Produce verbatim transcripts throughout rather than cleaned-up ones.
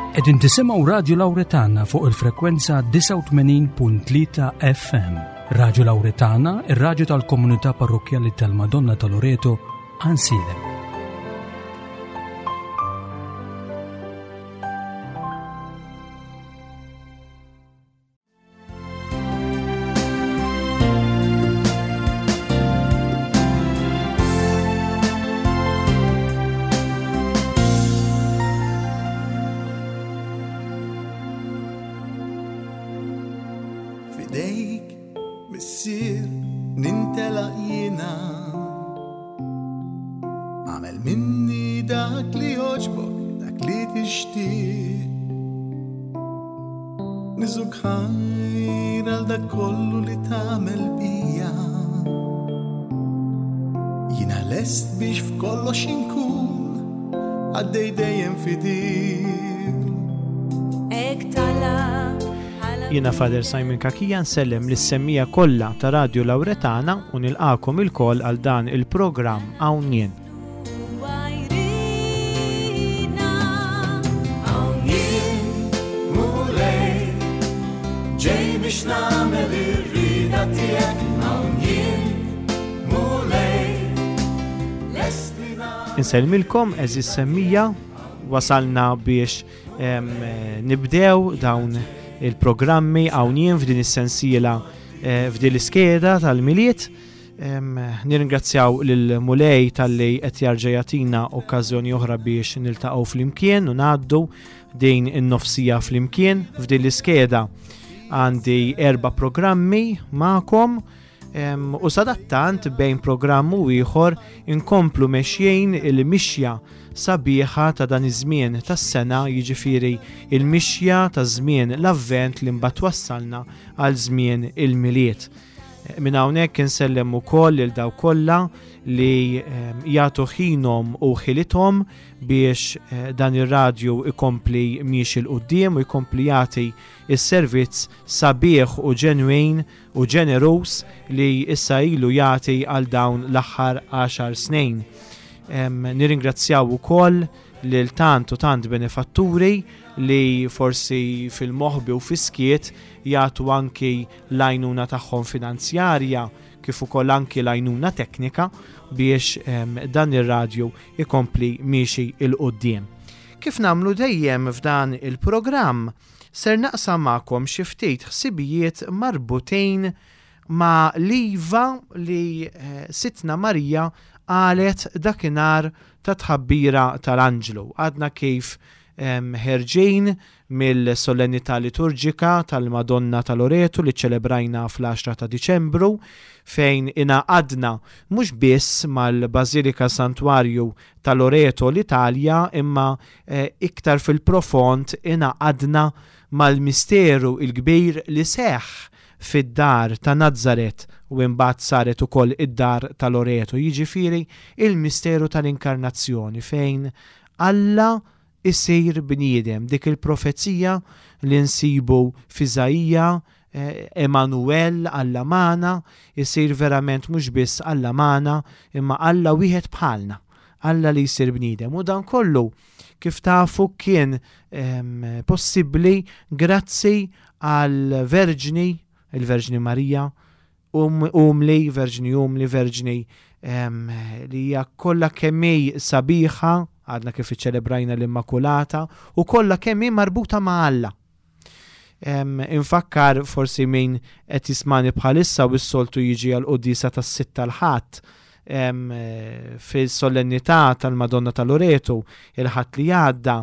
Qegħdin tisimgħu Radio Lawretana fuq il-frekwenza tisa' u tmenin punt tlieta F M. Radio Lawretana, ir-radju tal-Komunità Parrokjali tal-Madonna ta' Loreto, Ansilem. Fidejk missir nintela jiena, għamel minni dak li joġbok, dak li tixtieq. Niżuk ħajr għal dak kollu li tagħmel bija. Jiena lest biex f'kollox inkun għaddej dejjem fidil. Ek talab Jiena Father Simon Kakija nsellem lis-semmija kollha ta' Radio Lawretana u nilqakom il-koll għal dan il-programm hawn jien. Hawn jien mulej, ġej biex nagħmel ir-rieda tiegħek. Hawn jien mulej, lest li nagħmel. Insellmilkom eżis semmija, wasalna biex em, nibdew dawn il-programmi hawn jien f'din is-sensiela f'din l-iskeda tal-miliet. Nirringrazzjaw lil Mulej tal-li qed jarġa' jagħtina okkażjoni oħra biex niltaqgħu flimkien u ngħaddu din in-nofsija flimkien f'din l-iskeda. Għandi erba' programmi magħkom u sadattant bejn programm u ieħor inkomplu mexjejn il-mixja sabiħa ta' dan iż-żmien tas-sena, jiġifieri il-mixja ta' żmien l-avvent li mbagħad wassalna għal żmien il-miliet. Minn hawnhekk insellem ukoll lil daw kollha li jagħtu ħinhom u ħilithom biex dan ir-radju ikompli miexi il quddiem u jkompli jagħti is-servizz sabiħ u ġenwin u ġenerus li issa ilu jagħti għal dawn l-aħħar għaxar snin. Um, nirringrazzjaw ukoll lil tant u tant benefatturi li forsi fil-moħbi u fiskiet jagħtu anki l-għajnuna tagħhom finanzjarja kif ukoll anki l-għajnuna teknika biex um, dan ir-radju ikompli miexi il quddiem. Kif nagħmlu dejjem f'dan il-programm, ser naqsam magħkom xi ftit ħsibijiet marbutejn ma' liva li uh, Sitna Marija qalet dakinhar ta' tħabbira tal-Anġlu. Għadna kif ħerġin mill-solennità liturġika tal-Madonna ta' Loreto li ċelebrajna fl-għaxra ta' Diċembru fejn inaqadna mhux biss mal-Bażilika Santwarju ta' Loreto l-Italja imma eh, iktar fil-profond inaqadna mal-misteru il-kbir li seħħ fid-dar ta' Nazzaret u imbagħad saret ukoll id-dar ta' Loreto, jiġifieri il-misteru tal-inkarnazzjoni fejn Alla isir bniedem, dik il-profezija li nsibu f'Iżajija, eh, Emanuel Alla Mana, isir verament mhux biss Alla Mana imma Alla wieħed bħalna, Alla li jsir bniedem. U dan kollu kif tafu kien ehm, possibbli grazzi għal Verġni il-Verġni Marija, um, umli, Verġni umli, Verġni um, li hija kollha kemm sabiħa, għadna kif iċċelebrajna l-Immakulata, u kollha kemm marbuta ma' Alla. Um, infakkar forsi min qed jismani bħalissa u s-soltu jiġi għal qudiesa tas-sitta l-Ħadd um, fis-solennità tal-Madonna ta' Loreto il-Ħadd li għadda.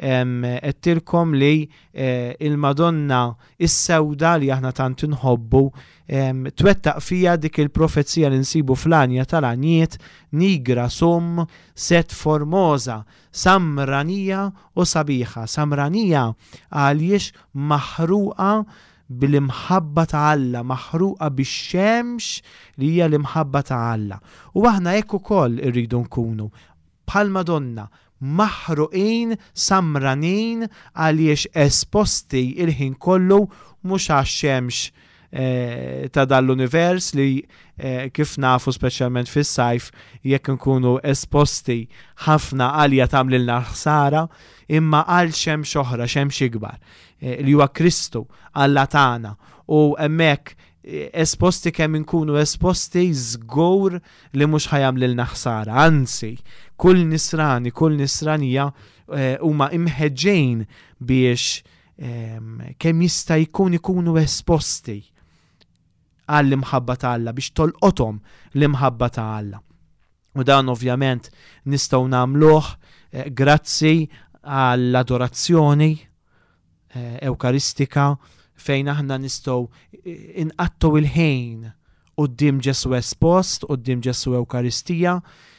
Ettilkom li eh, il-Madonna is-sewda li aħna tant inħobbu twettaq fija dik il-profezija li nsibu fl-anja tal-Anjiet, nigra sum set formosa, samranija u sabiħa. Samranija għaliex maħruqa bil-imħabba ta' Alla, maħruqa bix-xemx li hija l-imħabba ta' Alla. U aħna hekk ukoll irridu nkunu bħal Madonna, maħruqin samranin għaliex esposti il-ħin kollu mhux għax-xemx eh, ta' dal-univers li eh, kif nafu speċjalment fis-sajf jekk nkunu esposti ħafna għalja tagħmlilna ħsara, imma għal xemx oħra, xemx ikbar eh, li huwa Kristu Alla tagħna u hemmhekk esposti kemm inkunu esposti żgur li mhux ħajamlilna ħsara, anzi kull nisrani, kull nisranija huma eh, imħeġġejn biex eh, kemm jista' jkun ikunu esposti għall-imħabba ta' Alla biex tolqothom l-imħabba ta' Alla. U dan ovvjament nistgħu nagħmluh eh, grazzi għall-adorazzjoni eh, ewkaristika fejn aħna nistgħu inqattu il-ħin quddiem Ġesu espost, quddiem Ġesu Ewkaristija,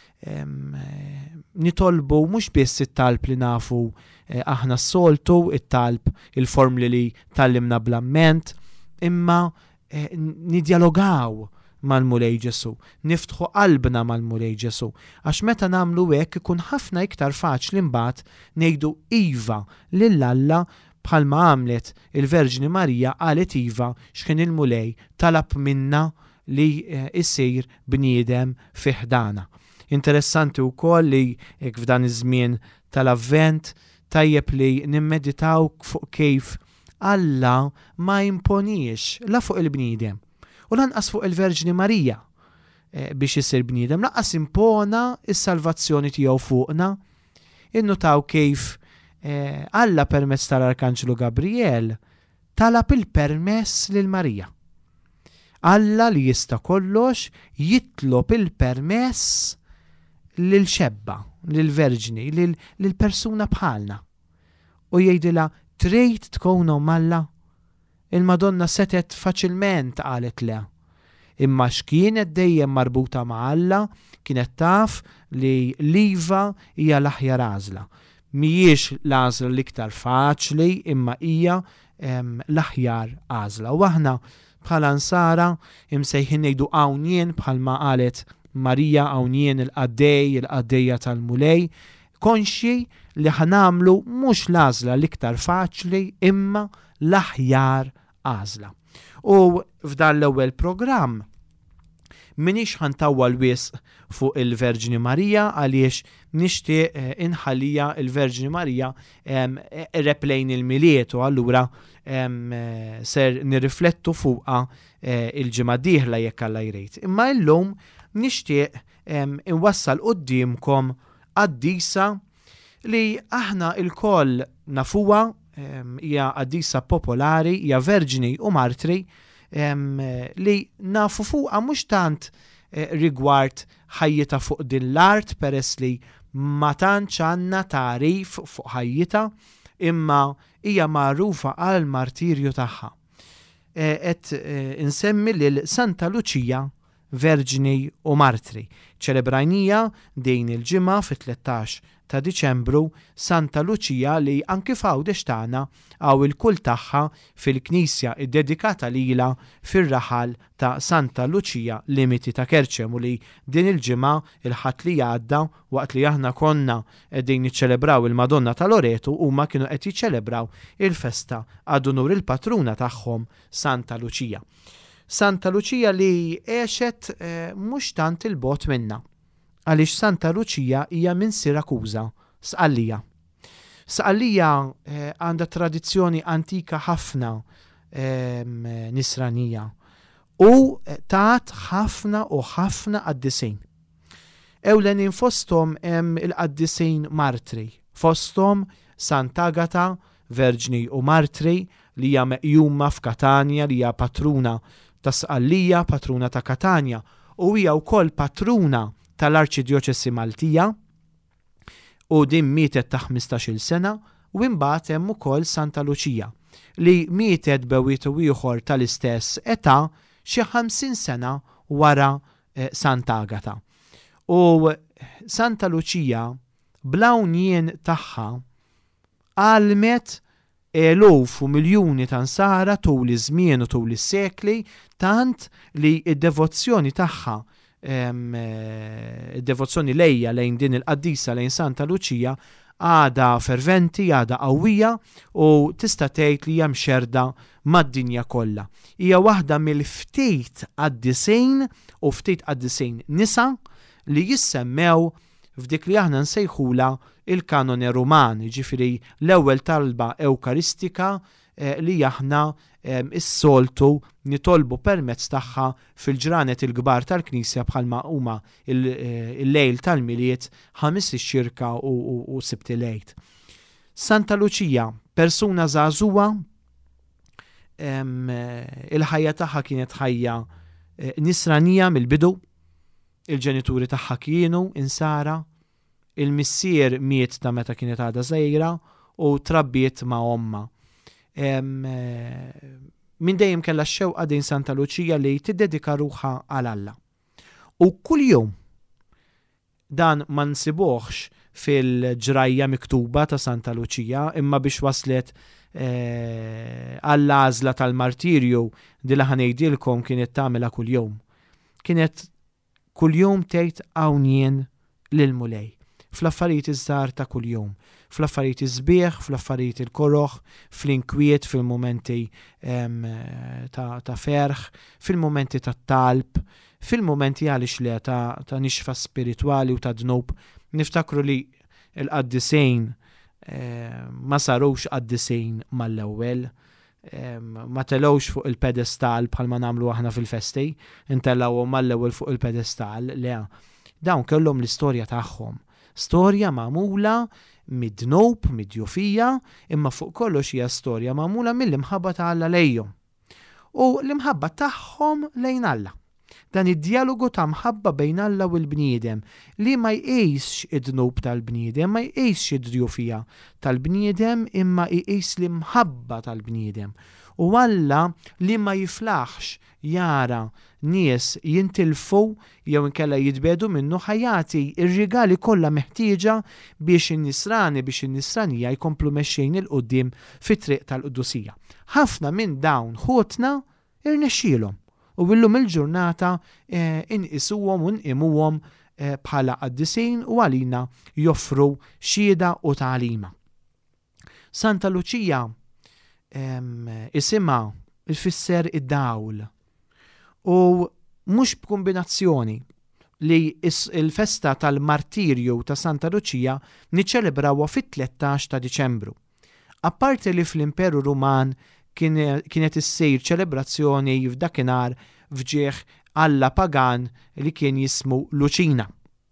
nitolbu mhux biss it-talb li nafu aħna s-soltu, it-talb il-formli li tallimna bl-amment, imma nidjalogaw mal-mulej Ġesu, niftħu qalbna mal-mulej Ġesu, għax meta nagħmlu hekk ikun ħafna iktar faċli mbagħad ngħidu iva lil Alla bħalma għamlet il-Verġini Marija qalet iva x'kien il-mulej talab minna li jsir bniedem fi ħdana. Interessanti wkoll li f'dan iż-żmien tal-Avvent tajjeb li nimmeditaw fuq kif Alla ma imponix la fuq il-bniedem u lanqas fuq il-Verġini Marija biex isir bniedem, lanqas impona is-salvazzjoni tiegħu fuqna. Innutaw kif Eh, Alla permezz tal-Arkanġelu Gabriel talab il-permess lil Marija. Alla li jista' kollox jitlob il-permess lil xebba, lil verġni, lil, lil persuna bħalna. U jgħidilha trid tkun Alla? Il-Madonna setet faċilment qalet le. Imma x'kienet dejjem marbuta ma' Alla, kienet taf li l-iva hija l-aħjar għażla. Mijiex l-għażla l-iktar faċli imma hija l-aħjar għażla. U aħna bħala nsara imsejħin ngħidu hawn bħalma qalet Marija hawn il-qaddej, il-qaddejja tal-mulej, konxi li ħanamlu mhux l-għażla l-iktar faċli imma l-aħjar għażla. U f'dan l-ewwel programm minix ħantawwa l-wisq fuq il-Verġini Marija għaliex nixtieq inħallija il-Verġini Marija replejn il-miliet u allura ser nirriflettu fuqha il-ġimgħa d-dieħla jekk Alla jrid. Imma llum nixtieq inwassal qudiemkom qaddisa li aħna lkoll nafuha, hija qaddisa popolari, hija Verġini u Martri li nafu fuqha mhux tant rigward ħajjita fuq din l-art peress li ma tantx għandna tarif fuq ħajjita, imma hija magħrufa għal martirju tagħha. Qed insemmi lil Santa Luċija Verġini u Martri. ċelebrajnija din il-ġimgħa fit-tlettax ta' Diċembru Santa Luċija li anki f'għawdex tagħna għaw il-kull tagħha fil-Knisja iddedikata lilha fir-raħal ta' Santa Luċija Limiti ta' Kerċem u li din il-ġimgħa il-ħadd li għadda waqt li aħna konna qegħdin niċċelebraw il-Madonna ta' Loreto huma kienu qed jiċċelebraw il-festa għad unur il-patruna tagħhom Santa Luċija. Santa Luċija li għexet eh, mhux tant il-bot minna. Għaliex Santa Luċija hija minn Sirakuża, Sqallija. Sqallija għandha eh, tradizzjoni antika ħafna eh, nisranija u tat ħafna u ħafna qaddisejn. Ewlenin fosthom hemm il-qaddisejn Martri, fosthom Sant'Agata Verġini u Martri li hija meqjuma f'Katania li hija patruna ta' Sqallija, patruna ta' Katania u hija wkoll patruna tal-Arċidjoċesi Maltija u din mietet ta' ħmistax-il sena u imbagħad hemm ukoll Santa Luċija li mietet b'ewwietu ieħor tal-istess età xi ħamsin sena wara eh, Sant'Agata. U Santa Luċija bl-hawnjien tagħha għalmet eluf u miljuni ta' nsara tul iż-żmien u tul is-sekli tant li d-devozzjoni tagħha id-devozzjoni lejja lejn din il-qaddisa lejn Santa Luċija għada ferventi, għada qawwija u tista' tgħid li hija mxerda mad-dinja kollha. Hija waħda mill-ftit għad-disejn u ftit għad-disejn nisa li jissemmew f'dik li aħna nsejħula il-kanone Ruman, ġifieri l-ewwel talba ewkaristika eh, li aħna eh, is-soltu nitolbu permezz tagħha fil-ġranet il-kbar tal-Knisja bħalma huma il-lejl tal-miliet ħamis ix-xirka u, u, u sibt il-lejt. Santa Luċija, persuna żagħżugħa, il-ħajja tagħha kienet ħajja eh, nisranija mill-bidu, il-ġenituri tagħha kienu insara, il-missier miet ta' meta kienet għadha żgħira u trabbiet ma' omma. Min dejjem kellha x-xewqa din Santa Luċija li tiddedika ruħha għal Alla. U kull jum dan ma nsibuħx fil-ġrajja miktuba ta' Santa Luċija imma biex waslet għall-għażla tal-martirju dilla ħanejdilkom kienet tagħmilha kull jum. Kienet kull jum tgħid hawn jien lil mulej. Fl-affarijiet iż-żgħar ta' kuljum, fl-affarijiet iż-sbieħ, fl-affarijiet il-koroħ, fl-inkwiet, fil-momenti ta', ta ferħ, fil-momenti ta' talb, fil-momenti għaliex le ta', ta nixfa spiritwali u ta' dnub. Niftakru li l-qaddisejn ma sarux qaddisejn mal-ewwel, ma telawx fuq il-pedestal bħalma nagħmlu aħna fil-festi, intellawhom mal-ewwel fuq il-pedestal, le. Dawn kellhom l-istorja tagħhom. Storja magħmula mid-dnub, mid-djufija, imma fuq kollox hija storja magħmula mill-imħabba ta' Alla lejhom. U l-imħabba tagħhom lejn Alla. Dan id-dialogu ta' mħabba bejn Alla u l-bniedem li ma jqisx id-dnub tal-bniedem, ma jqisx id-djufija tal-bniedem, imma jqis l-imħabba tal-bniedem. U Alla li ma jiflaħx jara nies jintilfu jew inkella jitbedu minnu ħajati ir-rigali kollha meħtieġa biex in-nisrani biex in-nisranija jkomplu mexxejn il-qudiem fit-triq tal-Qudusija. Ħafna minn dawn ħutna irnexxielhom u illum il-ġurnata eh, inqisuhom u nqimuhom eh, bħala qaddisejn u għalina joffru xhieda u tagħlima. Santa Luċija eh, isimha ifisser id-dawl. U mhux b'kombinazzjoni li il-festa tal-martirju ta' Santa Luċija niċċelebrawha fit-tlettax ta' Diċembru. Apparti li fl-Imperu Ruman kienet issir ċelebrazzjoni f'dakinhar fġieħ Alla pagan li kien jismu Luċina.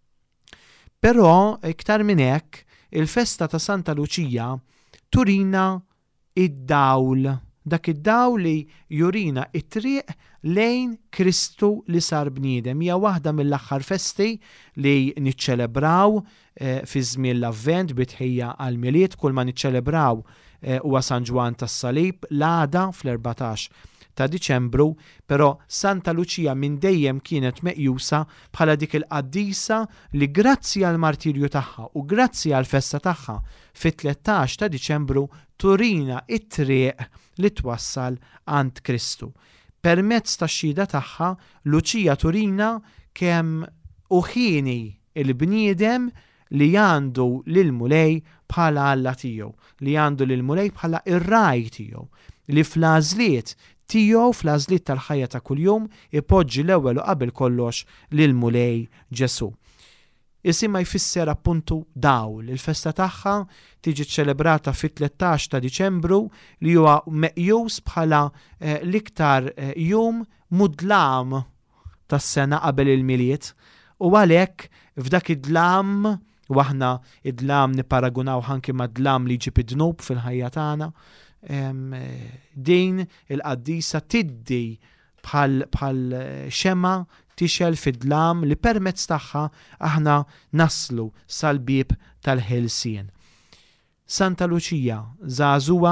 Però iktar minn hekk, il-festa ta' Santa Luċija turina id-dawl, dak id-dawl li jurina it-triq lejn Kristu li sar bniedem. Hija waħda mill-aħħar festi li niċċelebraw eh, fi żmien l-Avvent bitħejja għall-miliet, kull ma niċċelebraw huwa eh, San Ġwan tas-Salib l-għada fl-erbatax ta' Diċembru, però Santa Luċija minn dejjem kienet meqjusa bħala dik il-qaddisa li grazzi għal martirju tagħha u grazzi għal festa tagħha fit-tlettax ta' Diċembru turina it-triq li twassal għand Kristu. Permezz tax-xhieda tagħha Luċija turina kemm uħini il-bniedem li għandu lil mulej bħala Alla tiegħu, li għandu lil mulej bħala ir-raj tiegħu, li fl-għażliet tiegħu fl-għażliet tal-ħajja ta' kuljum ipoġġi l-ewwel u qabel kollox lil mulej Ġesu. Isimha jfisser appuntu dawl. Il-festa tagħha tiġi ċċelebrata fit-tlettax ta' Diċembru li huwa meqjus bħala eh, l-iktar eh, jum mudlam tas-sena qabel il-miliet u għalhekk f'dak id-dlam u aħna id-dlam niparagunaw ħanki mad-dlam li ġib id-dnub fil-ħajja tagħna. Um, din il-qaddisa tiddi bħal, bħal xema tixel fid-dlam li permezz tagħha aħna naslu sal-bib tal-ħelsien. Santa Luċija żagħżugħa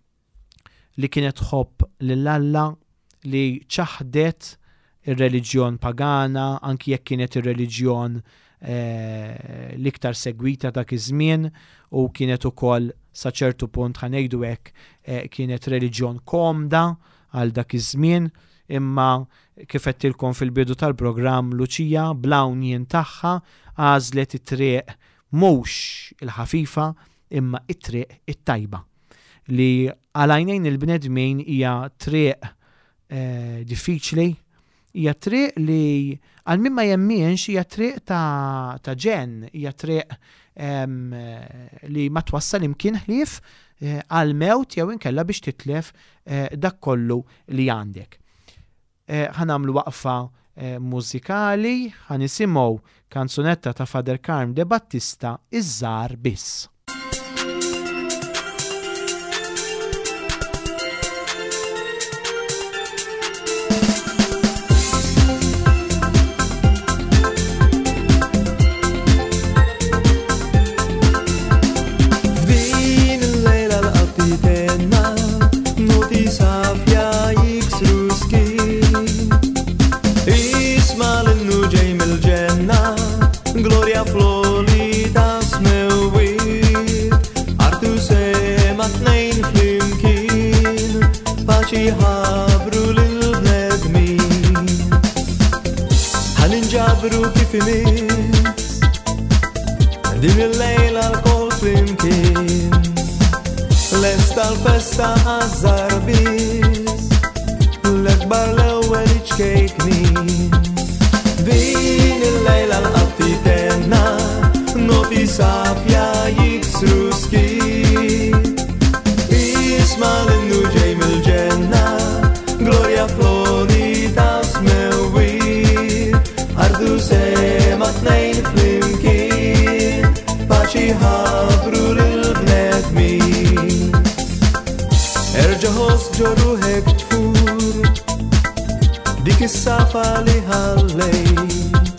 li kienet tħobb lill-Alla li ċaħdet ir-reliġjon pagana anki jekk kienet ir-reliġjon eh, l-iktar segwita dak iż-żmien u kienet ukoll sa ċertu punt ħanejdu hekk eh, kienet reliġjon komda għal dak iż-żmien, imma kif qedtilkom fil-bidu tal-programm Luċija bl-hawnjien tagħha għażlet it-triq mhux il-ħafifa imma it-triq it-tajba li għal-għajnejn il-bnedmin hija triq eh, diffiċli, hija triq li għal min ma jemmienx hija triq ta' ta' ġen, hija triq em, li ma twassal imkien ħlief għal eh, mewt jew inkella biex titlef eh, dak kollu li għandek. Ħanamlu eh, waqfa eh, mużikali, ħanisimgħu kanzunetta ta' Father Carm De Battista Iż-żar biss. ħabru lil-bnedmin ħaninġabru kif imiss din il-lejla l-kol flimkien lesta l-festa għazzar biss l-ekbar l-ewwel iċkejk min din il-lejla l-qatti tenna noti safja jiksru skit isma l-innu ġej mil-ġenna Gloria Florida smewi Ardu sema tnejn flimkien Paċi ħabru lil-bnedmin Erġaħos ġorruħek tfur Dik is-safa li ħallej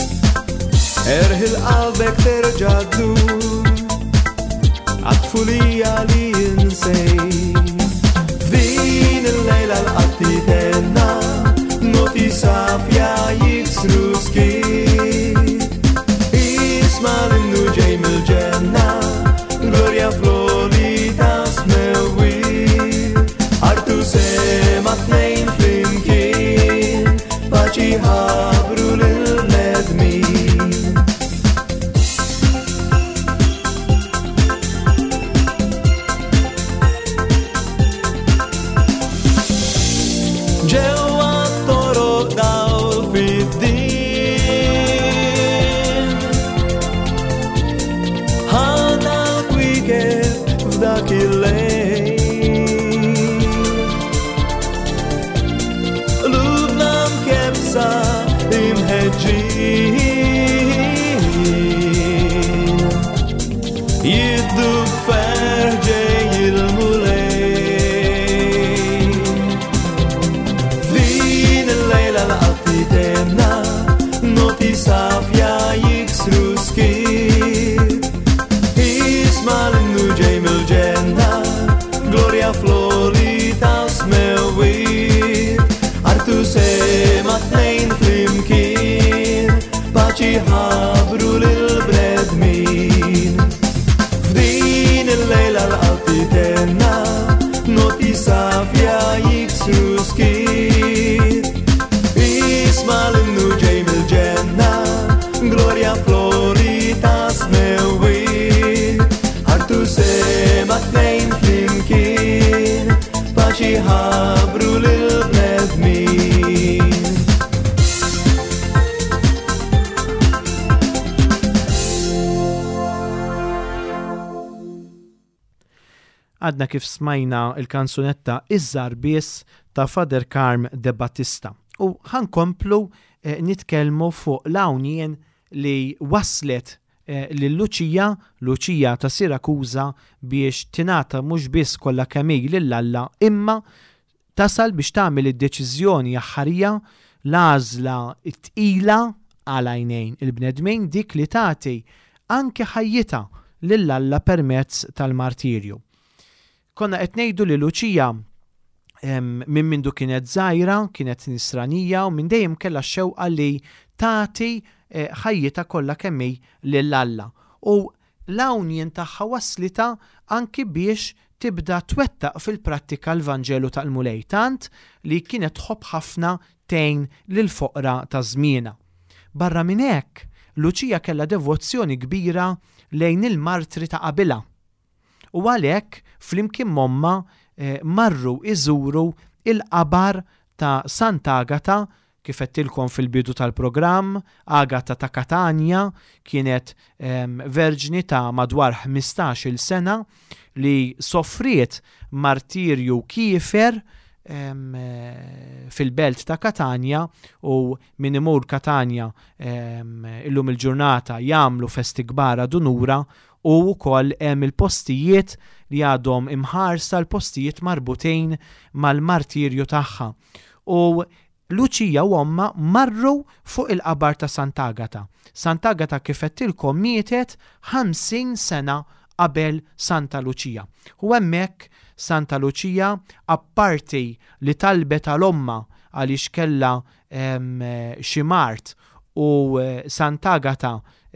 Erħil qalbek terġa' ddur Għatfulija li jinsej Din il-lejla l-qatti tenna Noti safja jiksru skit Isma l-innu ġej mil-ġenna Gloria Florida smewi Artu sema tnejn flimkien Paċi ħabru lil-bnedmin ħabru lil-bnedmin F'din il-lejla l-qalbi tenna Noti safja jiksru skit Isma l-innu ġej mil-ġenna Gloria Florida smewi Ħartu sema tnejn flimkien Paċi ħabru lil-bnedmin Għadna kif smajna il-kanzunetta Iż-żar biss ta' Father Carm De Battista. U ħankomplu eh, nitkelmu fuq l-hawnien li waslet eh, lil-Luċija, Luċija ta' Sirakuża biex tingħata mhux biss kollha kemm hi lill-Alla, imma tasal biex tagħmel id-deċiżjoni aħħarija l-għażla t-tqila għal għajnejn il-bnedmin dik li tagħti anke ħajjita lill-Alla permezz tal-martirju. Konna qed ngħidu li Luċija minn mindu kienet żgħira, kienet nisranija u minn dejjem kellha xewqa li tagħti ħajjita kollha kemm hi lill-Alla. U l-hawnien tagħha waslita anki biex tibda twettaq fil-prattika l-Vanġelu tal-Mulej tant li kienet tħobb ħafna tgħin lil-foqra ta' żmienha. Barra minn hekk, Luċija kellha devozzjoni kbira lejn il-martri ta' qabilha. U għalhekk flimkien momma eh, marru iżuru il-qabar ta' Sant'Agata kif qedtilkom fil-bidu tal-programm. Agata ta' Katania kienet um, verġni ta' madwar ħmistax-il sena li soffriet martirju kiefer um, fil-belt ta' Katania, u min imur Katania um, illum il-ġurnata jagħmlu festi kbar dunura, u wkoll hemm il-postijiet li għadhom imħarsa l-postijiet marbutejn mal-martirju tagħha. U Luċija u omma marru fuq il-qabar ta' Sant'Agata. Sant'Agata kif qedtilkom mietet ħamsin sena qabel Santa Luċija. U hemmhekk Santa Luċija, apparti li talbet għal-omma għaliex kellha xi mart, u Sant'Agata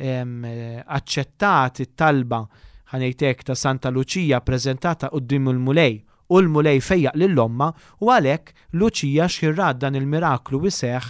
aċċettat it-talba ħanejtek ta' Santa Luċija preżentata quddiem il-mulej, u l-mulej fejjaq lill-omma, u għalhekk Luċija xirrad dan il-miraklu iseħħ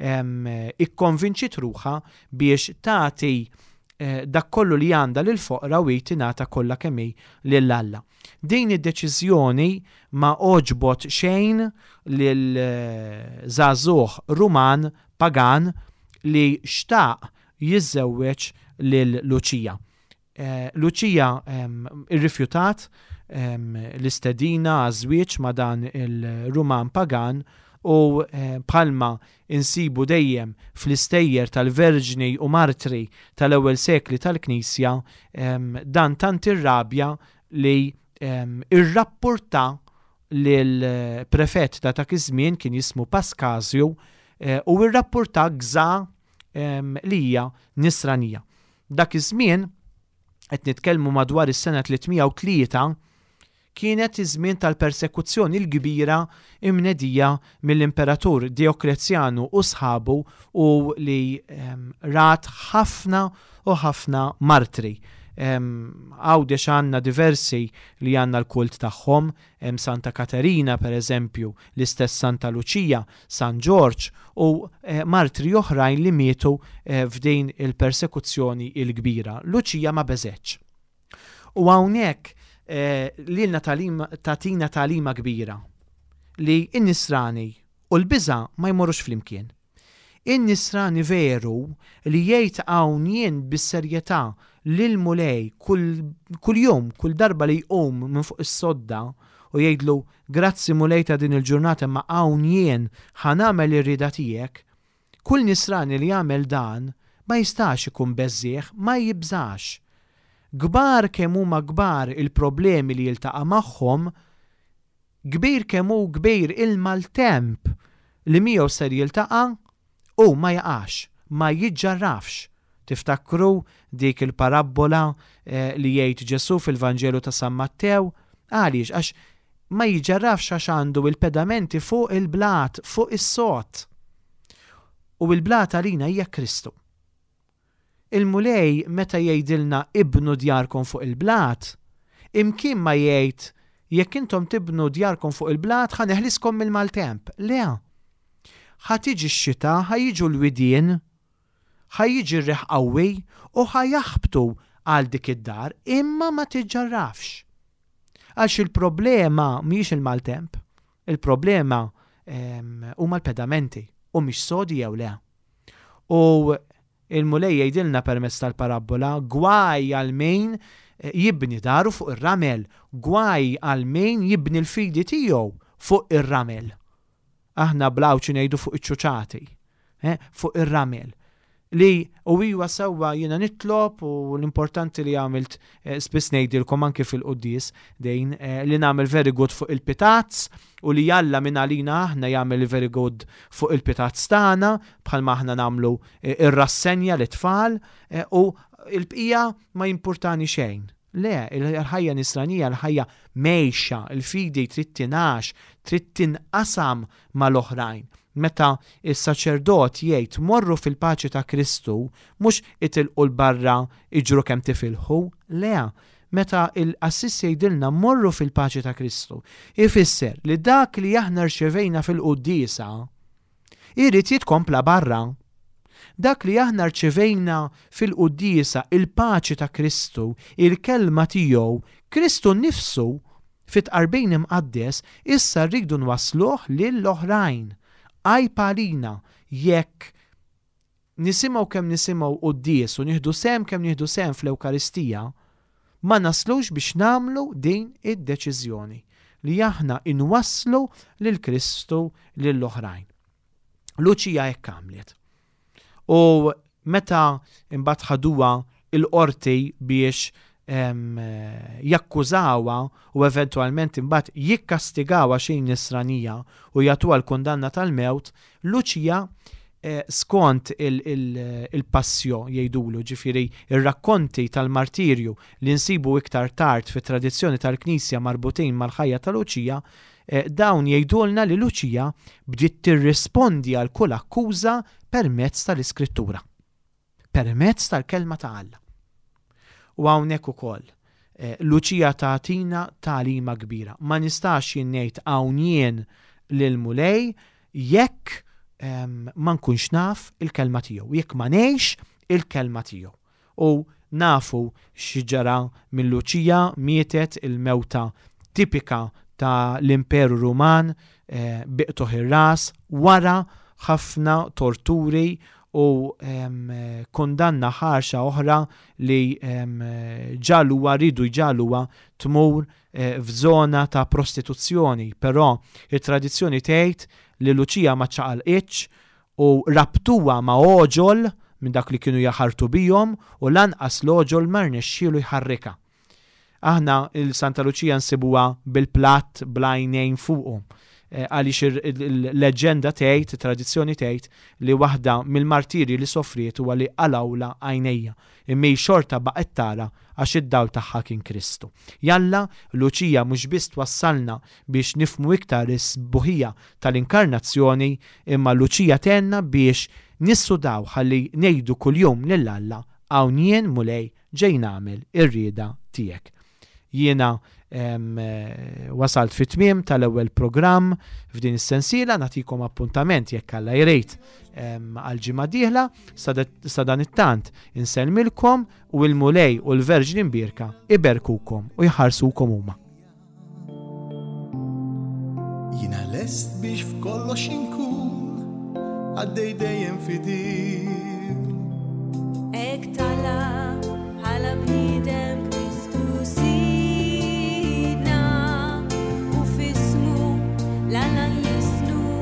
ikkonvinċit ruħha biex tagħti eh, dak kollu li għandha lil foqra u jtingħata kollha kemm hi lill-Alla. Din id-deċiżjoni ma oġbot xejn lil żagħżugħ Ruman Pagan li xtaq jiżżewweġ lil Luċija. Eh, Luċija irrifjutat Um, l-istedina għażwieġ ma' dan il-Ruman Pagan, u eh, bħalma insibu dejjem fl-istejjer tal-verġni u martri tal-ewwel sekli tal-Knisja, um, dan tant irrabja li um, irrapporta lill-prefett ta' dak iż-żmien kien jismu Paskazju, eh, u irrapporta gża um, li hija Nisranija. Dak iż-żmien qed nitkellmu madwar is-sena tlietmija u tlieta, kienet iż-żmien tal-persekuzzjoni l-kbira imnedija mill-imperatur Dioklezjanu u sħabu, u li um, rat ħafna u ħafna martri. Għawdex um, għanna diversi li għanna l-kult tagħhom, um, Santa Katerina per eżempju, l-istess Santa Luċija, San George, u uh, martri oħrajn li mietu uh, f'din il-persekuzzjoni l-kbira. Luċija ma beżeċ. U hawnhekk Eh, li lna tatina talima kbira li in-nisrani u l-biża ma jmorrux flimkien. In-nisrani veru li jgħid hawn jien bis-serjetà lil mulej kull kull jum, kull darba li jqum minn fuq is-sodda u jgħidlu grazzi mulej ta' din il-ġurnata ma hawn jien ħanamel ir-rida tiegħek, kull nisrani li jagħmel dan ma jistax ikun beżżieħ, ma jibżax. Kbar kemm huma kbar il-problemi li jiltaqa' magħhom, kbir kemm hu kbir il-maltemp li miegħu ser jiltaqa' u ma jaqax, ma jiġġarrafx. Tiftakru dik il-parabola eh, li jgħid Ġesu fil-Vanġelu ta' San Mattew? Għaliex għax ma jiġġarrafx għax għandu il-pedamenti fuq il-blat, fuq is-sot. U il-blat għalina hija Kristu. Il-mulej meta jgħidilna ibnu djarkom fuq il-blat, imkien ma jgħid jekk intom tibnu djarkom fuq il-blat ħaneħliskom mill-maltemp. Le. Ħatiġi x-xita, ħajjiġu l-widien, ħajjiġi r-riħ qawwi u ħajaħbtu għal dik id-dar, imma ma tiġġarrafx. Għax il-problema mhijiex il-maltemp, il-problema huma l-pedamenti u mhix sodi jew le. U il-mulej jgħidilna permezz tal-parabola gwaj għal-mejn jibni daru fuq ir-ramel, gwaj għal-mejn jibni l-fidi tiegħu fuq ir-ramel. Aħna blawċi ngħidu fuq iċ-ċuċati, eh? fuq ir-ramel. Li u huwa sewwa jiena nitlob, u l-importanti li għamilt eh, spiss ngħidilkom anke fil-qudies dejn eh, li nagħmel very good fuq il-pitazz, u li Alla minn għalina aħna jagħmel very good fuq il-pitazz tagħna bħalma aħna nagħmlu eh, ir-rassenja lit-tfal, eh, u l-bqija ma jimpurtani xejn. Le, il-ħajja nisranija, l-ħajja mejxa, il-fidi trid tingħax, trid tinqasam mal-oħrajn. Meta il-saċerdot jgħid morru fil-paċi ta' Kristu, mhux itilqu l-barra iġru kemm tifilħu, le. Meta il-assis jgħidilna morru fil-paċi ta' Kristu, ifisser li dak li aħna rċevejna fil-qudiesa irid jitkompla barra. Dak li aħna rċevejna fil-qudiesa il-paċi ta' Kristu, il-kelma tiegħu, Kristu nnifsu fit-qarbejn imqaddes, issa rridu nwassluh lill-oħrajn. Għajpa għalina jekk nisimgħu kemm nisimgħu qudies u nieħdu sehem kemm nieħdu sehem fl-Ewkaristija, ma naslux biex nagħmlu din id-deċiżjoni li aħna inwasslu lil Kristu lill-oħrajn. Luċija hekk għamlet. U meta imbagħad ħaduha il-qorti biex jakkużawha u eventwalment imbagħad jikkastigawha xejn nisranija u jagħtuha l-kundanna tal-mewt, Luċija eh, skont il-passjo il, il jgħidulu, ġifieri ir-rakkonti tal-martirju li nsibu iktar tard fit-tradizzjoni tal-Knisja marbutin mal-ħajja ta' Luċija, eh, dawn jgħidulna li Luċija bdiet tirrispondi għal kull akkuża permezz tal-Iskrittura, permezz tal-kelma ta' Alla. U hawnhekk ukoll eh, Luċija tagħtina tagħlima kbira. Ma nistax jien ngħid hawn jien lil mulej jekk um, ma nkunx naf il-kelma tiegħu, jekk ma ngħix il-kelma tiegħu. U nafu xi ġara minn Luċija, mietet il-mewta tipika ta' l-Imperu Ruman, eh, biqtuh ir-ras wara ħafna torturi u um, kondanna ħarxa oħra li um, ġaluwa ridu ġaluwa tmur uh, f'żona ta' prostituzzjoni, però il-tradizzjoni tgħid li Luċija ma ċaqalqitx u rabtuha ma' oġol minn dak li kienu jaħartu bihom u lanqas l-oġol ma rnexxielu jħarrika. Aħna il-Santa Luċija nsibuha bil-platt blajnejn fuqhom. Għaliex il-leġenda tgħid, it-tradizzjoni tgħid li waħda mill-martiri li soffriet huwa li qalawla għajnejja, imma xorta baqgħet tara għax id-dawl tagħha kien Kristu. Jalla Luċija mhux biss twassalna biex nifhmu iktar is-sbuħija tal-inkarnazzjoni, imma Luċija tenna biex nissudaw ħalli ngħidu kuljum lil Alla hawn jien mulej ġej nagħmel ir-rieda tiegħek. Jiena Um, uh, wasalt fit tmiem tal-ewwel programm f'din is-sensiela, nagħtikom appuntament jekk Alla jrejt um, għal-ġimgħa dieħla sa dan it-tant insellmilkom u l-mulej u l-Verġni Mbierka iberkukom u jħarsukom huma. Jiena lest biex f'kollox inkun għaddej dejjem fidil. Ek tala bħala bniedem Lana jisnu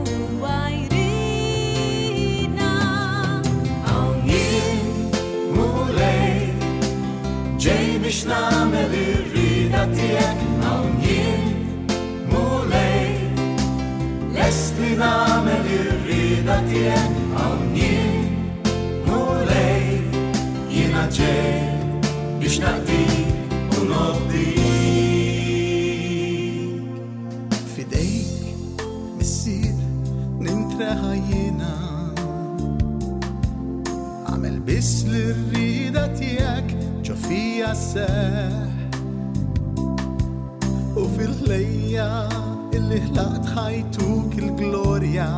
għajrina Hawn jien mulej ġej biex nagħmel ir-rieda tiegħek. Hawn jien mulej lest li nagħmel ir-rieda tiegħek. Hawn jien mulej jiena ġej biex naqdik u noddik. Ħajjina għamel biss l-rida tiegħek ġo fija seħ u fil-ħlejja illi ħlaqt ħajtuk il-glorja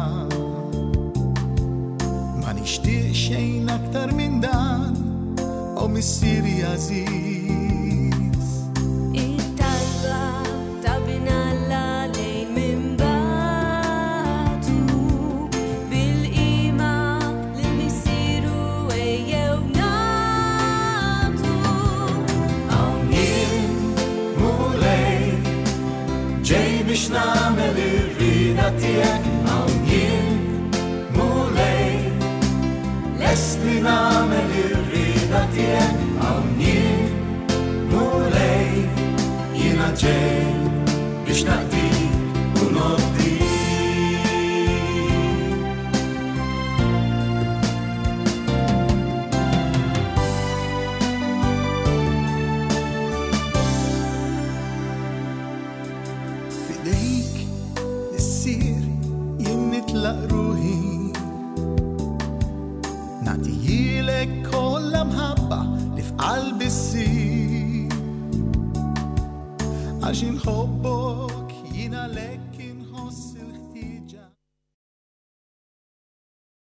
ma nixtieq xejn aktar minn dan u missieri għażiż. It-talba ta' bin Alla lejn minn biex nagħmel ir-rieda tiegħek. Hawn jien mulej lest li nagħmel ir-rieda tiegħek. Hawn jien mulej jiena ġej biex naqdik u noddik. Qalbi ssir għax inħobbok jiena lek